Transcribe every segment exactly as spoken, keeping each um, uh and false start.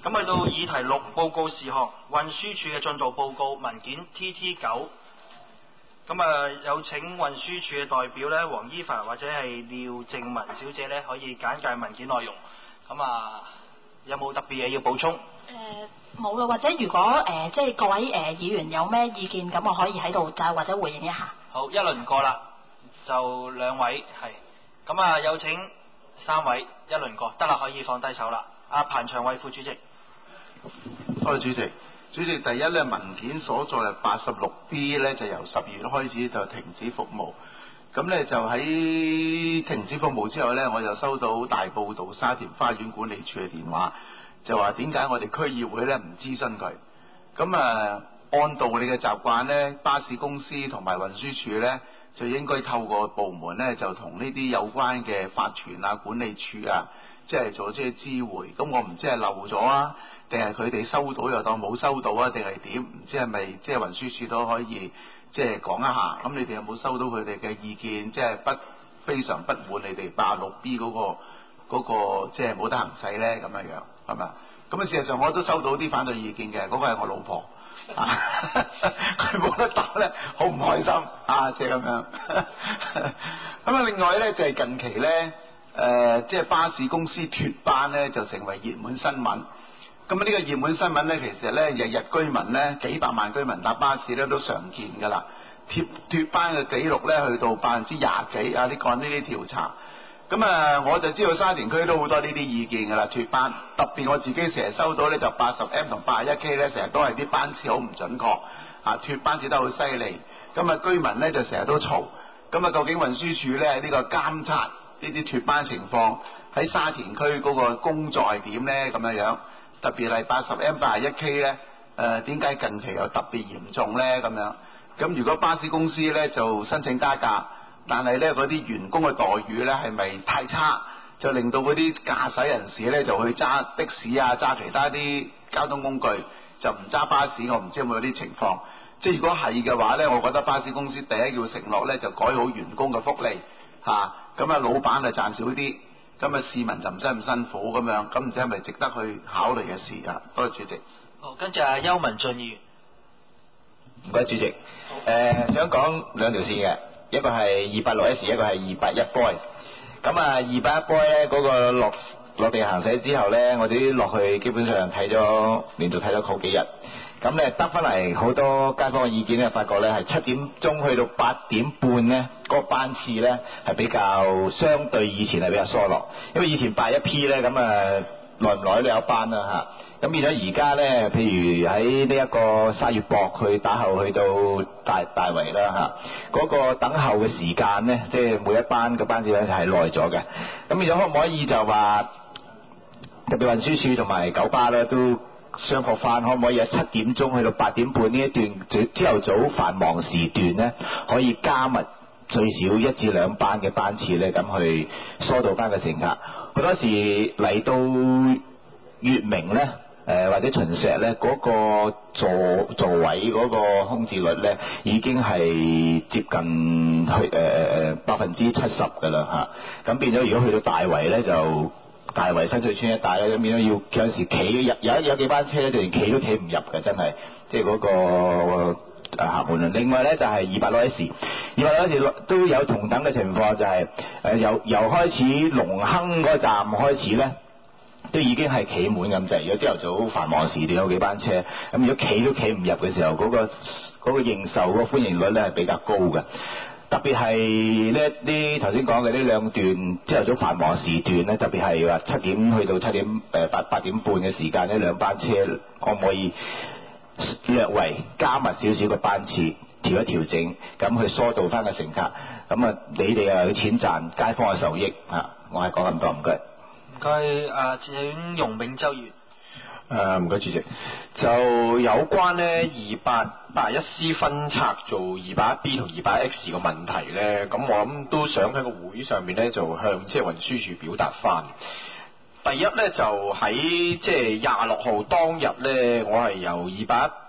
咁去到議題六報告事項，運輸署嘅進度報告文件 T T 九。咁啊，有請運輸署嘅代表咧，黃依凡或者係廖靜文小姐咧，可以簡介文件內容。咁啊，有冇特別嘢要補充？ 誒冇啦，或者如果誒、呃、即係各位誒、呃、議員有咩意見，咁我可以喺度就或者回應一下。 好，一輪過啦，就兩位係。咁啊，有請三位一輪過，得啦，可以放低手啦。阿彭長衛副主席。 多謝主席。主席，第一咧，文件所在係八十六 B 咧，就由十二月開始就停止服務。咁咧就喺停止服務之後咧，我就收到大埔道沙田花園管理處嘅電話，就話點解我哋區議會咧唔諮詢佢？咁啊，按道理嘅習慣咧，巴士公司同埋運輸署咧就應該透過部門咧就同呢啲有關嘅法團啊、管理處啊，即係做即係知會。咁我唔知係漏咗啊，定係佢哋收到又當冇收到啊，定係點？唔知係咪即係運輸署都可以即係講一下。咁你哋有冇收到佢哋嘅意見？即係不非常不滿你哋八六 B 嗰個嗰個即係冇得行使咧咁樣樣係咪？咁啊事實上我都收到啲反對意見嘅，嗰個係我老婆啊，佢冇得打咧，好唔開心啊！即係咁樣。咁啊，另外咧就係近期咧誒，即係巴士公司脫班咧就成為熱門新聞。咁啊，呢個熱門新聞咧，其實咧日日居民咧幾百萬居民搭巴士咧都常見㗎啦。脫脫班嘅記錄咧去到百分之廿幾啊！呢個呢啲調查。咁啊，我就知道沙田區都好多呢啲意見㗎啦，脫班。特別我自己成日收到咧，就八十 M 同八十一 K 咧，成日都係啲班次好唔準確啊，脫班至得好犀利。咁啊，居民咧就成日都嘈。咁啊，究竟運輸署咧呢個監察呢啲脫班情況喺沙田區嗰個工作係點咧？咁樣樣，特別係八十 M、八十一 K 咧，誒點解近期又特別嚴重咧？咁樣。咁如果巴士公司咧就申請加價，但係咧嗰啲員工嘅待遇咧係咪太差，就令到嗰啲駕駛人士咧就去揸的士啊，揸其他啲交通工具，就唔揸巴士。我唔知有冇啲情況。即係如果係嘅話咧，我覺得巴士公司第一要承諾咧就改好員工嘅福利嚇，咁啊老闆啊賺少啲，咁啊市民就唔使咁辛苦咁樣，咁唔知係咪值得去考慮嘅事啊？多謝主席。 好，跟住阿邱文俊議員。 唔該主席，誒、呃、想講兩條線嘅，一個係二八六 S， 一個係二八一 boy。咁啊，二八一 boy 咧嗰個落落地行駛之後咧，我哋啲落去基本上睇咗連續睇咗好幾日。咁咧得翻嚟好多街坊嘅意見咧，發覺咧係七點鐘去到八點半咧，嗰、那個班次咧係比較相對以前係比較疏落，因為以前八一 P 咧咁啊耐唔耐都有班啦嚇。咁變咗而家咧，譬如喺呢一個沙月博去打後去到大大圍啦嚇，嗰、那個等候嘅時間咧，即係每一班嘅班次咧係耐咗嘅。咁變咗可唔可以就話特別運輸署同埋九巴咧都商榷翻，可唔可以喺七點鐘去到八點半呢一段朝頭早繁忙時段咧，可以加密最少一至兩班嘅班次咧，咁去疏導翻個乘客。好多時嚟到月明咧。誒、呃、或者秦石咧嗰、那個座座位嗰個空置率咧已經係接近去誒誒誒百分之七十㗎啦嚇，咁變咗如果去到大圍咧就大圍新翠村一帶咧，咁變咗要有陣時企有有有幾班車咧，就連企都企唔入嘅，真係即係嗰個誒客門。另外咧就係二八六 S， 二八六 S 都有同等嘅情況，就係、是、誒、呃、由由開始龍坑嗰站開始咧。都已經係企滿咁滯，如果朝頭早繁忙時段有幾班車，咁如果企都企唔入嘅時候，嗰、那個嗰、那個認受嗰、那個歡迎率咧係比較高嘅。特別係呢啲頭先講嘅呢兩段朝頭早繁忙時段咧，特別係話七點去到七點誒八八點半嘅時間呢兩班車可唔可以略為加密少少嘅班次，調一調整，咁去疏導翻個乘客，咁啊你哋又有錢賺，街坊嘅受益啊！我係講咁多，唔該。 唔該，誒請容永洲議員。 誒唔該主席，就有關呢二八八一 C 分拆做二八一 B 同二八一 X 個問題呢，咁我諗都想喺個會上面呢，就向即係運輸署表達翻。第一呢，就喺即係廿六號當日呢，我係由二八一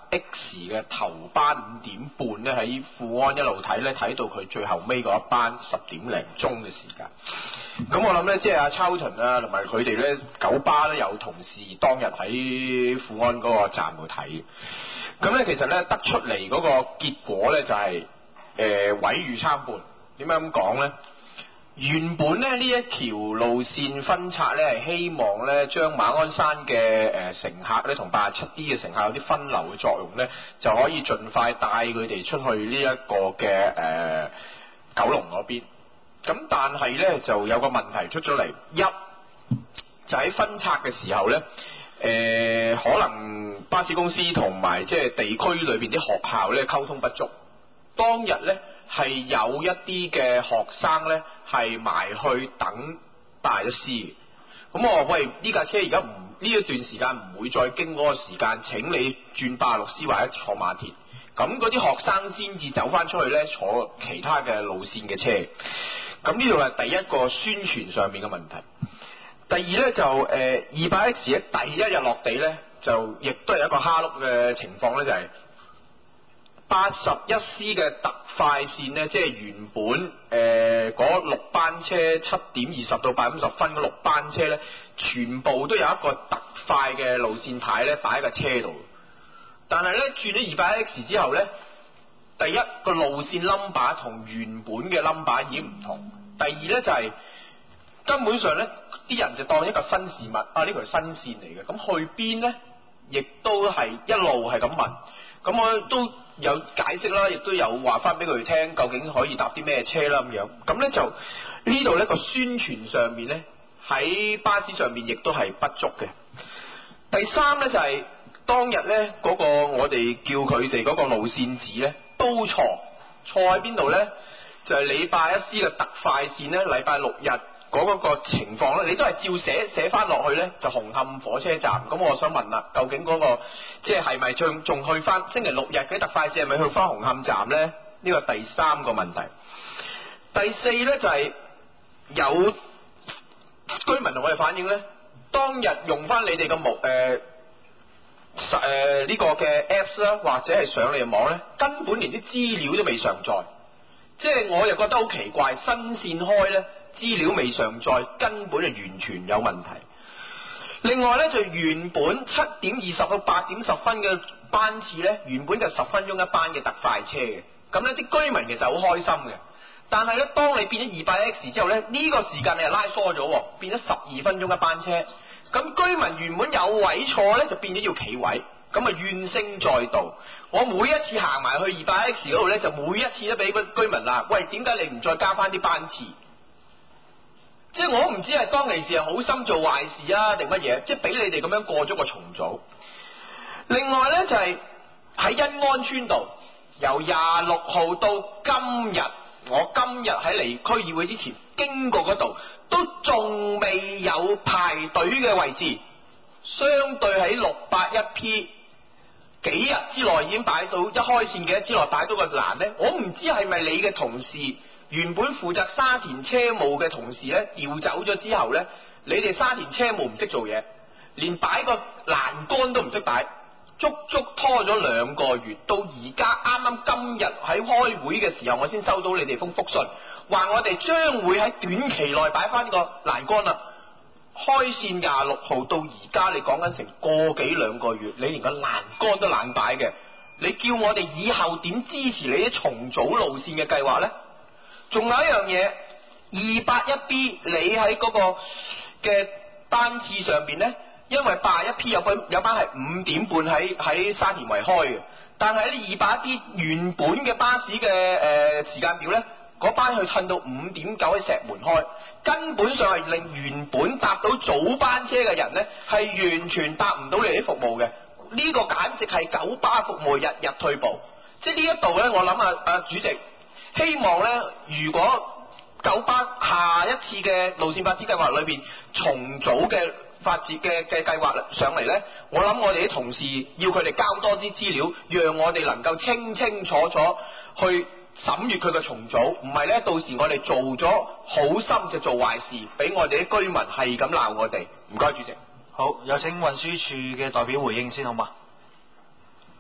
X 嘅頭班五點半咧，喺富安一路睇咧，睇到佢最後尾嗰一班十點零鐘嘅時間。咁我諗咧，即係阿 Charlton 啊，同埋佢哋咧，九巴咧有同事當日喺富安嗰個站度睇。咁咧，其實咧得出嚟嗰個結果咧，就係誒毀譽參半。點解咁講咧？原本咧呢一條路線分拆咧，係希望咧將馬鞍山嘅誒乘客咧同八十七 D 嘅乘客有啲分流嘅作用咧，就可以盡快帶佢哋出去呢一個嘅誒、呃、九龍嗰邊。咁但係咧就有個問題出咗嚟，一就喺分拆嘅時候咧，誒、呃、可能巴士公司同埋即係地區裏邊啲學校咧溝通不足，當日咧係有一啲嘅學生咧係埋去等八一 C 嘅。咁我話喂，呢架車而家唔呢一段時間唔會再經嗰個時間，請你轉八六 C 或者坐馬田。咁嗰啲學生先至走翻出去咧，坐其他嘅路線嘅車。咁呢度係第一個宣傳上面嘅問題。第二咧就誒二百 X 咧第一日落地咧，就亦都係一個蝦碌嘅情況咧，就係八十一 C 嘅特快線咧，即係原本誒嗰、呃、六班車七點二十到八點五十分嗰六班車咧，全部都有一個特快嘅路線牌咧擺喺個車度。但係咧轉咗二百 X 之後咧，第一個路線 number 同原本嘅 number 已經唔同。第二咧就係、是、根本上咧啲人就當一個新事物啊，呢條係新線嚟嘅，咁去邊咧？亦都係一路係咁問。咁我都有解釋啦，亦都有話翻俾佢哋聽，究竟可以搭啲咩車啦咁樣。咁咧就呢度咧個宣傳上面咧喺巴士上面亦都係不足嘅。第三咧就係、是、當日咧嗰、那個我哋叫佢哋嗰個路線紙咧都錯，錯喺邊度咧？就係禮拜一 C 嘅特快線咧，禮拜六日嗰個情況咧，你都係照寫寫翻落去咧，就紅磡火車站。咁我想問啦，究竟嗰、那個即係係咪仲仲去翻星期六日嘅特快線係咪去翻紅磡站咧？呢個第三個問題。第四咧就係、是、有居民同我哋反映咧，當日用翻你哋嘅目誒誒呢個嘅 Apps 啦，或者係上你嘅網咧，根本連啲資料都未上載。即係我又覺得好奇怪，新線開咧，資料未上載，根本就完全有問題。另外咧就原本七點二十到八點十分嘅班次咧，原本就十分鐘一班嘅特快車嘅，咁呢啲居民其實好開心嘅。但係咧，當你變咗二百 X 之後咧，呢、這個時間你係拉疏咗，變咗十二分鐘一班車。咁居民原本有位坐咧，就變咗要企位。咁啊怨聲載道，我每一次行埋去二百 X 嗰度咧，就每一次都俾個居民啦，喂，點解你唔再加翻啲班次？即係我唔知係當其時係好心做壞事啊，定乜嘢？即係俾你哋咁樣過咗個重組。另外咧就係喺欣安村度，由廿六號到今日，我今日喺離區議會之前經過嗰度，都仲未有排隊嘅位置。相對喺六百一 P。幾日之內已經擺到一開線幾日之內擺到個欄呢？我唔知係咪你嘅同事原本負責沙田車務嘅同事呢調走咗之後呢，你哋沙田車務唔識做嘢，連擺個欄杆都唔識擺，足足拖咗兩個月，到而家啱啱今日喺開會嘅時候，我先收到你哋封覆信，話我哋將會喺短期內擺翻個欄杆啦。開線廿六號到而家，你講緊成個幾兩個月，你連個欄杆都懶擺嘅，你叫我哋以後點支持你啲重組路線嘅計劃呢？仲有一樣嘢，二八一 B 你喺嗰個嘅班次上邊呢，因為八一 P 有班有班係五點半喺喺沙田圍開嘅，但係呢二八一 B 原本嘅巴士嘅誒、呃、時間表呢，嗰班去褪到五點九喺石門開。根本上係令原本搭到早班車嘅人呢，係完全搭唔到你啲服務嘅。呢、這個簡直係九巴服務日日退步。即係呢一度呢，我諗啊啊主席，希望呢，如果九巴下一次嘅路線發展計劃裏邊重組嘅發展嘅嘅計劃上嚟呢，我諗我哋啲同事要佢哋交多啲資料，讓我哋能夠清清楚楚去審閱佢嘅重組，唔係呢，到時我哋做咗好心就做壞事，俾我哋啲居民係咁鬧我哋。唔該，主席。 好，有請運輸署嘅代表回應先，好嘛？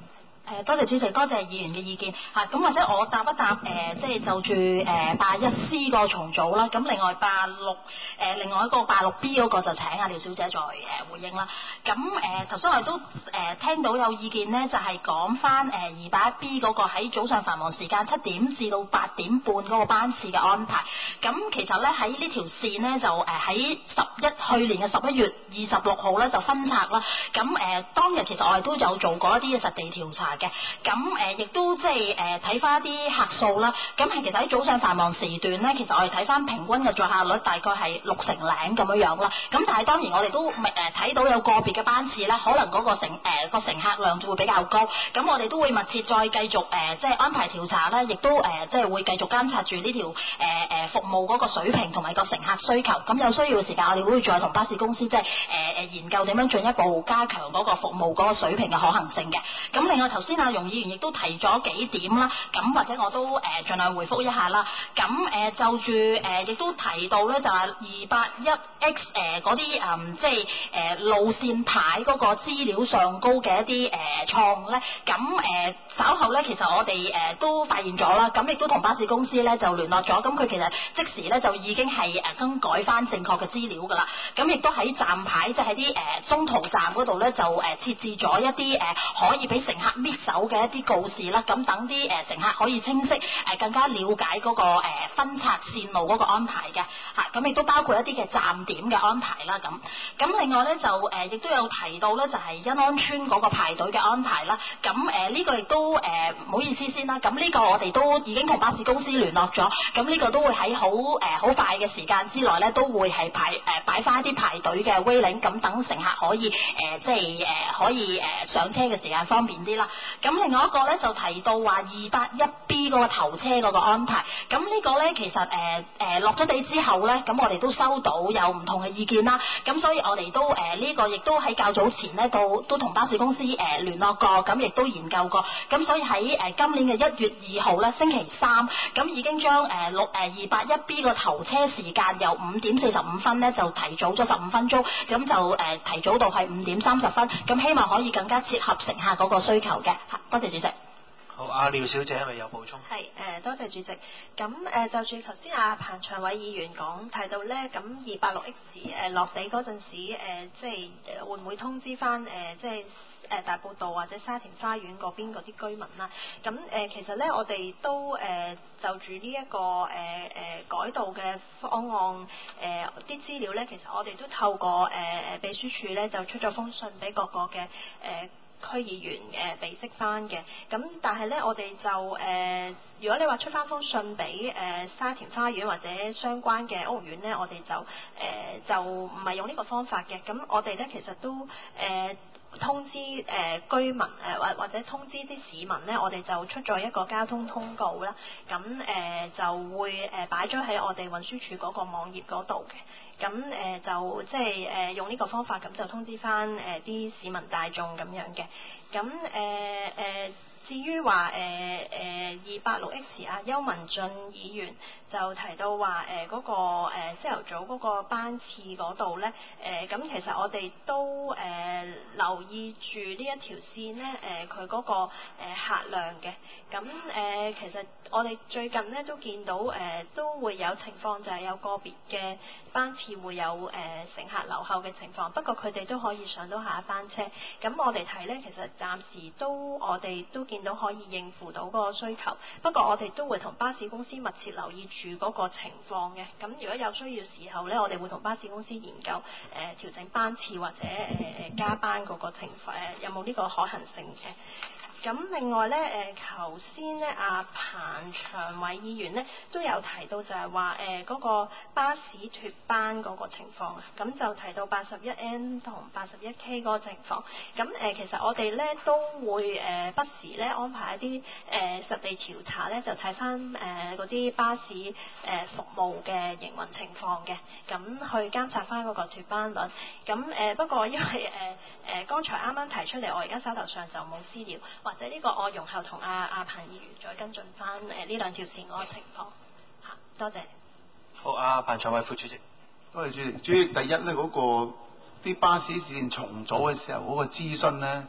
誒多謝主席，多謝議員嘅意見嚇。咁、啊、或者我答一答誒、呃，即係就住誒八一 C 個重組啦。咁另外八六誒另外一個八六 B 嗰個就請阿廖小姐再誒、呃、回應啦。咁誒頭先我哋都誒、呃、聽到有意見咧，就係講翻誒二八一 B 嗰個喺早上繁忙時間七點至到八點半嗰個班次嘅安排。咁其實咧喺呢條線咧就誒喺十一去年嘅十一月二十六號咧就分拆啦。咁誒、呃、當日其實我哋都有做過一啲嘅實地調查嘅，咁誒亦都即係誒睇翻一啲客數啦。咁係其實喺早上繁忙時段咧，其實我哋睇翻平均嘅載客率大概係六成零咁樣樣啦。咁但係當然我哋都誒睇到有個別嘅班次咧，可能嗰個乘誒個、呃、乘客量就會比較高。咁我哋都會密切再繼續誒、呃、即係安排調查啦，亦都誒、呃、即係會繼續監察住呢條誒誒、呃、服務嗰個水平同埋個乘客需求。咁有需要嘅時間，我哋會再同巴士公司即係誒誒研究點樣進一步加強嗰個服務嗰個水平嘅可行性嘅。咁另外頭先阿容議員亦都提咗幾點啦，咁或者我都誒、呃、盡量回覆一下啦。咁誒、呃、就住誒亦都提到咧，就係二八一 X 誒嗰啲誒即係誒、呃、路線牌嗰個資料上高嘅一啲誒、呃、錯誤咧。咁誒、呃、稍後咧，其實我哋誒、呃、都發現咗啦，咁亦都同巴士公司咧就聯絡咗，咁佢其實即時咧就已經係誒更改翻正確嘅資料㗎啦。咁亦都喺站牌即係喺啲誒中途站嗰度咧就誒設置咗一啲誒、呃、可以俾乘客搣走嘅一啲告示啦。咁等啲誒乘客可以清晰誒、呃、更加了解嗰、那個、呃、分拆線路嗰個安排嘅嚇。咁、啊、亦都包括一啲嘅站點嘅安排啦。咁咁另外咧就誒亦、呃、都有提到咧就係欣安邨嗰個排隊嘅安排啦。咁誒呢個亦都誒唔、呃、好意思先啦。咁呢個我哋都已經同巴士公司聯絡咗。咁呢個都會喺好誒好快嘅時間之內咧，都會係排誒擺翻一啲排隊嘅威領，咁等乘客可以誒、呃、即係誒、呃、可以誒、呃、上車嘅時間方便啲啦。咁另外一個咧就提到話二八一 B 嗰個頭車嗰個安排。咁呢個咧其實誒誒落咗地之後咧，咁我哋都收到有唔同嘅意見啦。咁所以我哋都誒呢、呃這個亦都喺較早前咧，都都同巴士公司誒、呃、聯絡過，咁亦都研究過。咁所以喺誒、呃、今年嘅一月二號咧，星期三，咁已經將誒六誒二八一 B 個頭車時間由五點四十五分咧就提早咗十五分鐘，咁就誒、呃、提早到係五點三十分，咁希望可以更加切合乘客嗰個需求嘅。嚇，多謝主席。 好，阿廖小姐係咪有補充？ 係誒、呃，多謝主席。咁誒、呃、就住頭先阿彭長偉議員講提到咧，咁二八六 X 誒、呃、落地嗰陣時，誒、呃、即係誒會唔會通知翻誒、呃、即係誒、呃、大埔道或者沙田花園嗰邊嗰啲居民啦？咁誒、呃、其實咧，我哋都誒、呃、就住呢一個誒誒、呃、改道嘅方案誒啲資料咧，其實我哋都透過誒誒、呃、秘書處咧就出咗封信俾各個嘅誒。呃區議員誒備悉翻嘅，咁但係咧我哋就誒、呃，如果你話出翻封信俾誒、呃、沙田花園或者相關嘅屋苑咧，我哋就誒、呃、就唔係用呢個方法嘅，咁我哋咧其實都誒。呃通知誒、呃、居民誒或、呃、或者通知啲市民咧，我哋就出咗一個交通通告啦。咁誒、呃、就會誒擺咗喺我哋運輸署嗰個網頁嗰度嘅。咁誒、呃、就即係誒用呢個方法，咁就通知翻誒啲市民大眾咁樣嘅。咁誒誒至於話誒誒二八六 X 啊，邱文俊議員就提到話誒嗰個誒朝頭早嗰個班次嗰度咧，誒、呃、咁其實我哋都誒、呃、留意住呢一條線咧，誒佢嗰個誒、呃、客量嘅。咁誒、呃、其實我哋最近咧都見到誒、呃、都會有情況，就係有個別嘅班次會有誒、呃、乘客留後嘅情況，不過佢哋都可以上到下一班車。咁我哋睇咧，其實暫時都我哋都見到可以應付到嗰個需求，不過我哋都會同巴士公司密切留意住嗰個情況嘅。咁如果有需要時候咧，我哋會同巴士公司研究誒、呃、調整班次或者誒誒、呃、加班嗰個情況，誒、呃、有冇呢個可行性嘅。咁另外咧，誒頭先咧，阿彭長偉議員咧都有提到就係話誒嗰個巴士脫班嗰個情況啊，咁就提到八十一 N 同八十一 K 嗰個情況。咁誒、呃、其實我哋咧都會誒、呃、不時咧安排一啲誒、呃、實地調查咧，就睇翻誒嗰啲巴士誒、呃、服務嘅營運情況嘅，咁去監察翻嗰個脫班率。咁誒、呃、不過因為誒誒、呃、剛才啱啱提出嚟，我而家手頭上就冇資料。或者呢個我容後同阿阿彭議員再跟進翻誒呢兩條線嗰個情況嚇，多謝。 好，阿彭長偉副主席。 多謝主席。主席第一咧嗰、那個啲巴士線重組嘅時候嗰、那個諮詢咧，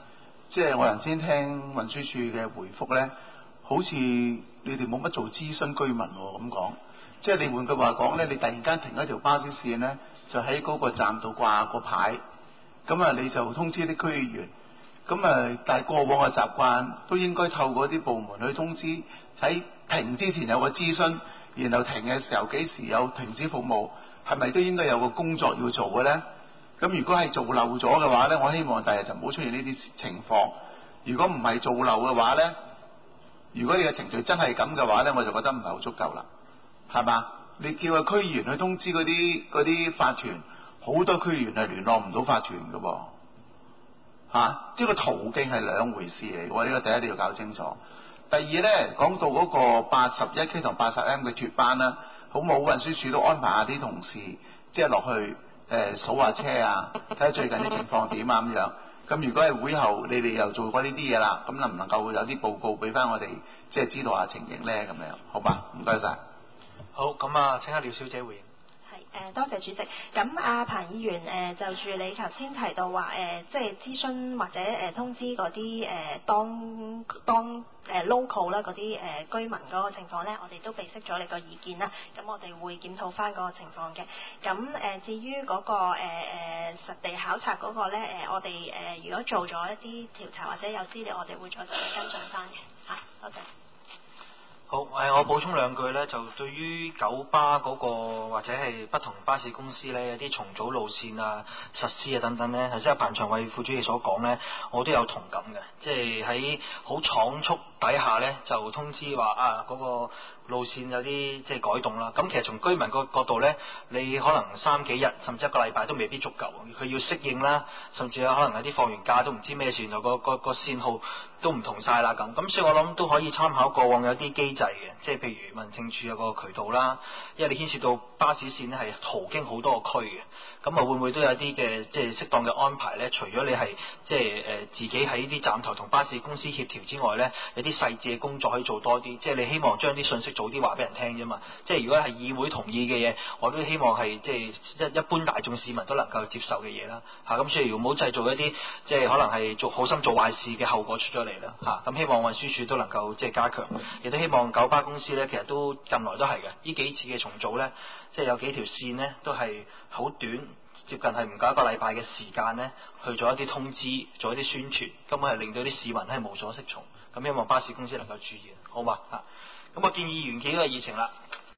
即係我頭先聽運輸署嘅回覆咧，好似你哋冇乜做諮詢居民喎咁講。即係你換句話講咧，你突然間停一條巴士線咧，就喺嗰個站度掛個牌，咁啊你就通知啲區議員。咁啊，但係過往嘅習慣都應該透過啲部門去通知，喺停之前有個諮詢，然後停嘅時候幾時有停止服務，係咪都應該有個工作要做嘅咧？咁如果係做漏咗嘅話咧，我希望第日就唔好出現呢啲情況。如果唔係做漏嘅話咧，如果你嘅程序真係咁嘅話咧，我就覺得唔係好足夠啦，係嘛？你叫個區議員去通知嗰啲嗰啲法團，好多區議員係聯絡唔到法團嘅噃，嚇、啊，即係個途徑係兩回事嚟嘅，呢個第一定要搞清楚。第二咧，講到嗰個八十一 K 同八十 M 嘅脫班啦，好冇運輸署都安排下啲同事即係落去。誒數下車啊，睇下最近啲情況點啊咁樣。咁如果係會後你哋又做過呢啲嘢啦，咁能唔能夠有啲報告俾翻我哋，即係知道下情形咧咁樣，好吧？唔該晒。 好，咁啊，請阿廖小姐回應。 係誒，多謝主席。咁阿彭議員誒、呃、就住你頭先提到話誒、呃，即係諮詢或者誒、呃、通知嗰啲誒當當誒、呃、local 啦嗰啲誒居民嗰個情況咧，我哋都備悉咗你個意見啦。咁我哋會檢討翻嗰個情況嘅。咁誒、呃、至於嗰、那個誒誒、呃、實地考察嗰個咧，誒、呃、我哋誒、呃、如果做咗一啲調查或者有資料，我哋會再同你跟進翻嘅。嚇、啊，多謝。 好，誒我補充兩句咧，就對於九巴嗰、那個或者係不同巴士公司咧有啲重組路線啊、實施啊等等咧，頭先阿彭長偉副主席所講咧，我都有同感嘅，即係喺好倉促底下咧就通知話啊嗰、那個路線有啲即係改動啦。咁其實從居民個角度咧，你可能三幾日甚至一個禮拜都未必足夠，佢要適應啦，甚至有可能有啲放完假都唔知咩事，原來個個個線號都唔同晒啦咁。咁所以我諗都可以參考過往有啲機制嘅，即係譬如民政處有個渠道啦，因為你牽涉到巴士線咧係途經好多個區嘅，咁啊會唔會都有啲嘅即係適當嘅安排咧？除咗你係即係誒、呃、自己喺啲站頭同巴士公司協調之外咧，有啲細緻嘅工作可以做多啲，即係你希望將啲信息早啲話俾人聽啫嘛。即係如果係議會同意嘅嘢，我都希望係即係一一般大眾市民都能夠接受嘅嘢啦。嚇、啊、咁所以唔好製造一啲即係可能係做好心做壞事嘅後果出咗嚟啦。嚇、啊、咁希望運輸署都能夠即係加強，亦都希望九巴公司咧其實都近來都係嘅，呢幾次嘅重組咧，即係有幾條線咧都係好短，接近係唔夠一個禮拜嘅時間咧，去做一啲通知，做一啲宣傳，根本係令到啲市民係無所適從。咁希望巴士公司能夠注意，好嘛嚇？咁我建議完結呢個議程啦。